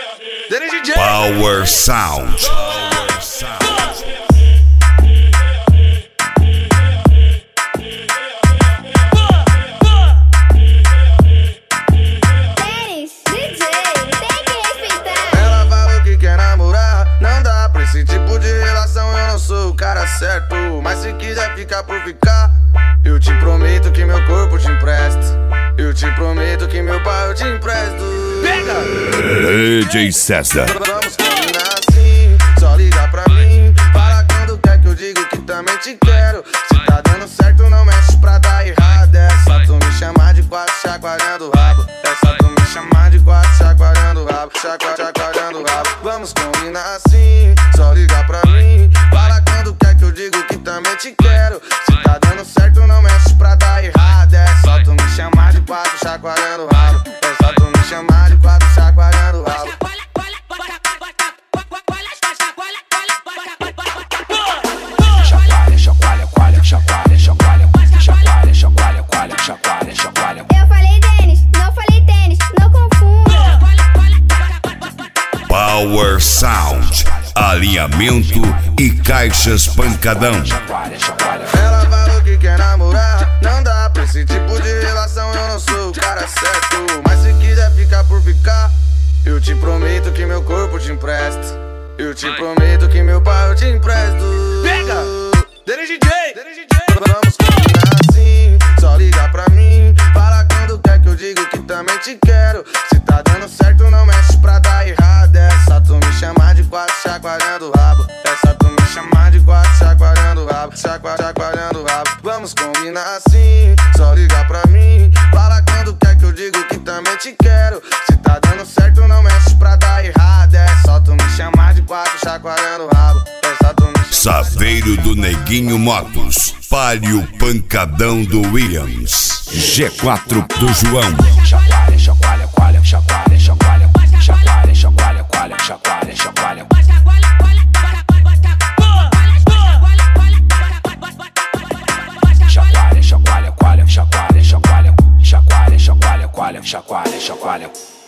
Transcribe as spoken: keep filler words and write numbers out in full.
Power Sound. Power Sound. Esse tipo de relação eu não sou o cara certo. Mas se quiser ficar por ficar, eu te prometo que meu corpo te empresto. Eu te prometo que meu pai eu te empresto. Pega! D J César. Vamos combinar assim, só liga pra mim. Fala quando quer que eu digo que também te quero. Se tá dando certo não mexe pra dar errado. É só tu me chamar de quatro chacoalhando o rabo. É só tu me chamar de quatro chacoalhando o rabo. Chacoalhando, chacoalhando o rabo. Vamos combinar assim, só liga pra mim. Fala quando quer que eu digo que também te quero. Se tá dando certo não mexe pra dar errado. É só tu me chamar de quatro chacoalhando o rabo. É só tu me chamar de quatro chacoalhando o rabo. Chacoalha, chacoalha, chacoalha, chacoalha, chacoalha, chacoalha, chacoalha, chacoalha, chacoalha. Eu falei tênis, não falei tênis, não confunda. Power Sound, alinhamento e caixas pancadão. Ela falou que quer namorar, não dá pra esse tipo de relação, eu não sou o cara certo. Mas se quiser ficar por ficar, eu te prometo que meu corpo te empresto. Eu te prometo que meu pai eu te empresto. Pega! Dele D J, Dele D J. Vamos combinar assim, só liga pra mim. Fala quando quer que eu digo que também te quero. Se tá dando certo não mexe pra dar errado. É só tu me chamar de quatro chacoalhando o rabo. É só tu me chamar de quatro chacoalhando o rabo. Chacoalhando, chacoalhando o rabo. Vamos combinar assim, só liga pra mim. Fala quando quer que eu digo que também te quero. Se tá dando certo não mexe pra dar errado. É só tu me chamar de quatro chacoalhando o rabo. É só tu me chamar. Saveiro do Neguinho Motos, Palio Pancadão do Williams, G quatro do João. Chacoalha, chacoalha, chacoalha, chacoalha, chacoalha, chacoalha, chacoalha, chacoalha, chacoalha, chacoalha. Chacoalha, chacoalha, chacoalha, chacoalha, chacoalha, chacoalha, chacoalha, chacoalha, chacoalha.